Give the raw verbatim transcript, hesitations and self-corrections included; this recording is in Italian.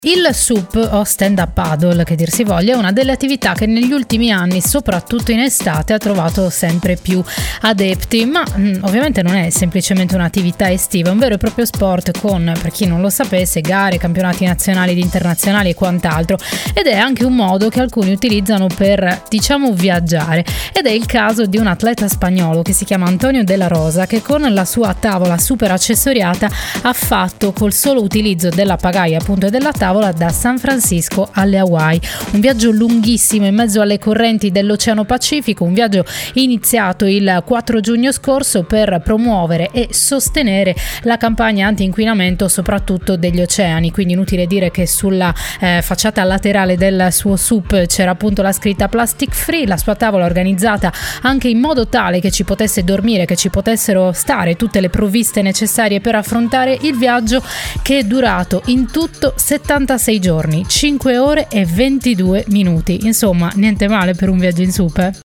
Il S U P o stand-up paddle, che dir si voglia, è una delle attività che negli ultimi anni, soprattutto in estate, ha trovato sempre più adepti, ma mh, ovviamente non è semplicemente un'attività estiva, è un vero e proprio sport con, per chi non lo sapesse, gare, campionati nazionali ed internazionali e quant'altro, ed è anche un modo che alcuni utilizzano per, diciamo, viaggiare, ed è il caso di un atleta spagnolo che si chiama Antonio de la Rosa, che con la sua tavola super accessoriata ha fatto, col solo utilizzo della pagaia appunto e della tavola, da San Francisco alle Hawaii, un viaggio lunghissimo in mezzo alle correnti dell'Oceano Pacifico, un viaggio iniziato il quattro giugno scorso per promuovere e sostenere la campagna anti-inquinamento soprattutto degli oceani. Quindi inutile dire che sulla eh, facciata laterale del suo S U P c'era appunto la scritta plastic free, la sua tavola organizzata anche in modo tale che ci potesse dormire, che ci potessero stare tutte le provviste necessarie per affrontare il viaggio, che è durato in tutto settantasei giorni, cinque ore e ventidue minuti. Insomma, niente male per un viaggio in S U P.